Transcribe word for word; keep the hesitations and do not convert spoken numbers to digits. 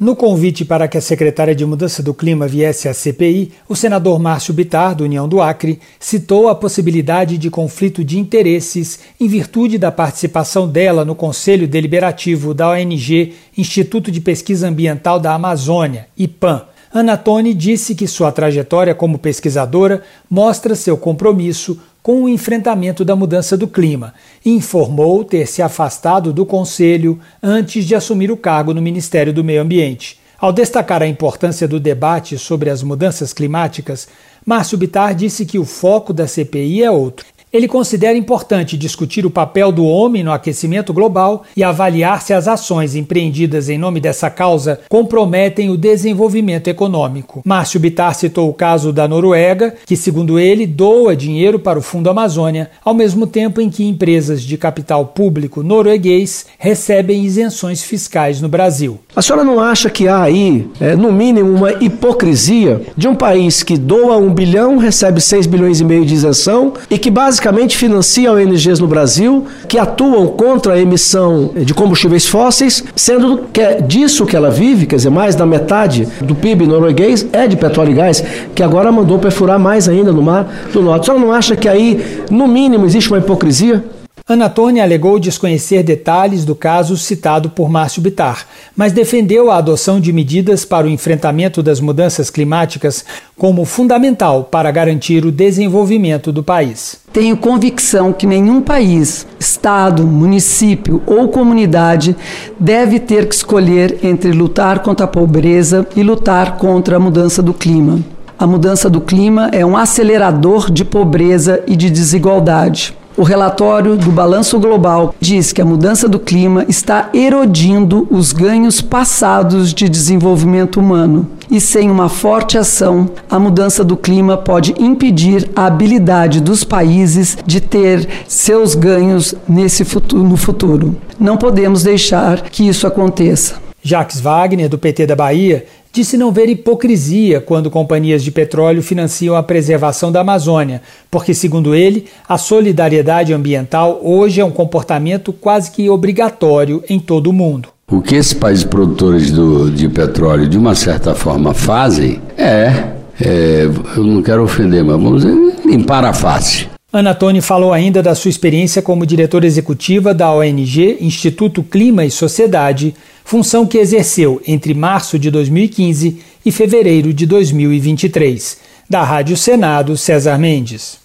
No convite para que a secretária de Mudança do Clima viesse à C P I, o senador Márcio Bittar, do União do Acre, citou a possibilidade de conflito de interesses em virtude da participação dela no Conselho Deliberativo da O N G Instituto de Pesquisa Ambiental da Amazônia, IPAM. Anatoni disse que sua trajetória como pesquisadora mostra seu compromisso com o enfrentamento da mudança do clima e informou ter se afastado do Conselho antes de assumir o cargo no Ministério do Meio Ambiente. Ao destacar a importância do debate sobre as mudanças climáticas, Márcio Bittar disse que o foco da C P I é outro. Ele considera importante discutir o papel do homem no aquecimento global e avaliar se as ações empreendidas em nome dessa causa comprometem o desenvolvimento econômico. Márcio Bittar citou o caso da Noruega, que, segundo ele, doa dinheiro para o Fundo Amazônia, ao mesmo tempo em que empresas de capital público norueguês recebem isenções fiscais no Brasil. A senhora não acha que há aí, é, no mínimo, uma hipocrisia de um país que doa um bilhão, recebe seis bilhões e meio de isenção e que basicamente basicamente financia O N Gs no Brasil que atuam contra a emissão de combustíveis fósseis, sendo que é disso que ela vive, quer dizer, mais da metade do P I B norueguês é de petróleo e gás, que agora mandou perfurar mais ainda no Mar do Norte. A senhora não acha que aí, no mínimo, existe uma hipocrisia? Anatoni alegou desconhecer detalhes do caso citado por Márcio Bittar, mas defendeu a adoção de medidas para o enfrentamento das mudanças climáticas como fundamental para garantir o desenvolvimento do país. Tenho convicção que nenhum país, estado, município ou comunidade deve ter que escolher entre lutar contra a pobreza e lutar contra a mudança do clima. A mudança do clima é um acelerador de pobreza e de desigualdade. O relatório do Balanço Global diz que a mudança do clima está erodindo os ganhos passados de desenvolvimento humano. E sem uma forte ação, a mudança do clima pode impedir a habilidade dos países de ter seus ganhos nesse futuro, no futuro. Não podemos deixar que isso aconteça. Jacques Wagner, do P T da Bahia, disse não ver hipocrisia quando companhias de petróleo financiam a preservação da Amazônia, porque, segundo ele, a solidariedade ambiental hoje é um comportamento quase que obrigatório em todo o mundo. O que esses países produtores do, de petróleo, de uma certa forma, fazem é, é, eu não quero ofender, mas vamos dizer, limpar a face. Anatoni falou ainda da sua experiência como diretora executiva da O N G Instituto Clima e Sociedade, função que exerceu entre março de dois mil e quinze e fevereiro de dois mil e vinte e três. Da Rádio Senado, César Mendes.